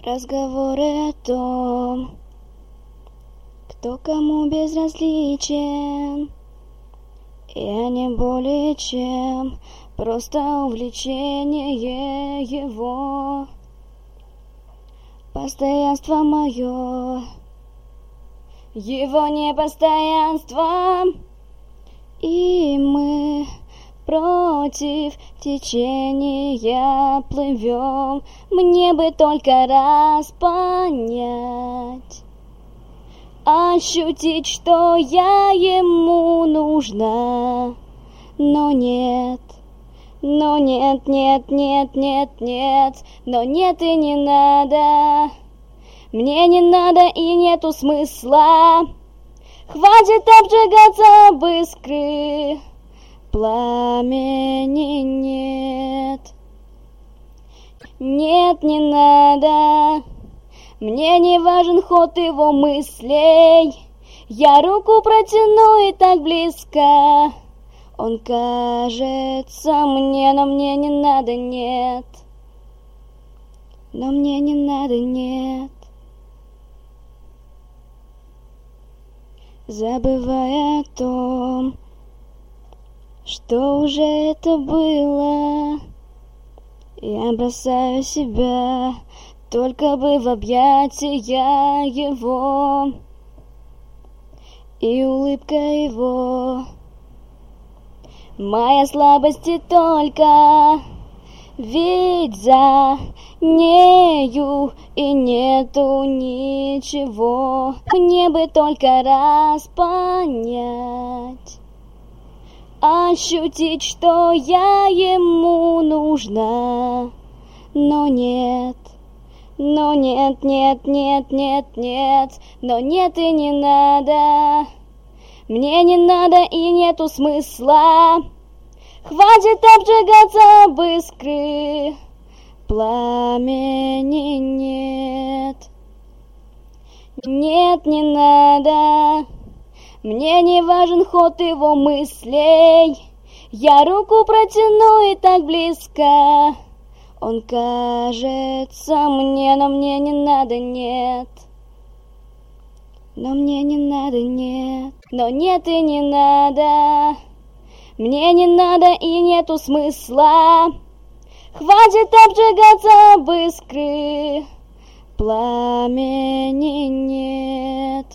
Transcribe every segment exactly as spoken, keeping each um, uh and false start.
Разговоры о том, кто кому безразличен, я не более чем просто увлечение его. Постоянство мое, его непостоянство, и мы против течения плывем. Мне бы только раз понять, ощутить, что я ему нужна. Но нет, но нет, нет, нет, нет, нет, но нет и не надо. Мне не надо и нету смысла. Хватит обжигаться об искры, пламени нет. Нет, не надо. Мне не важен ход его мыслей. Я руку протяну и так близко. Он кажется мне, но мне не надо, нет. Но мне не надо, нет. Забывая о том, что уже это было, я бросаю себя, только бы в объятия его, и улыбка его. Моя слабость и только, ведь за нею и нету ничего. Мне бы только раз понять, ощутить, что я ему нужна. Но нет, но нет, нет, нет, нет, нет, но нет и не надо. Мне не надо и нету смысла. Хватит обжигаться об искры, пламени нет. Нет, не надо. Мне не важен ход его мыслей. Я руку протяну и так близко. Он кажется мне, но мне не надо, нет. Но мне не надо, нет. Но нет и не надо. Мне не надо и нету смысла. Хватит обжигаться об искры, пламени нет.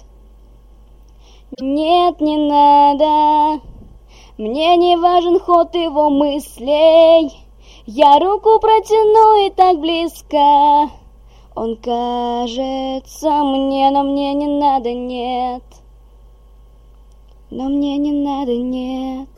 Нет, не надо. Мне не важен ход его мыслей. Я руку протяну и так близко. Он кажется мне, но мне не надо, нет. Но мне не надо, нет.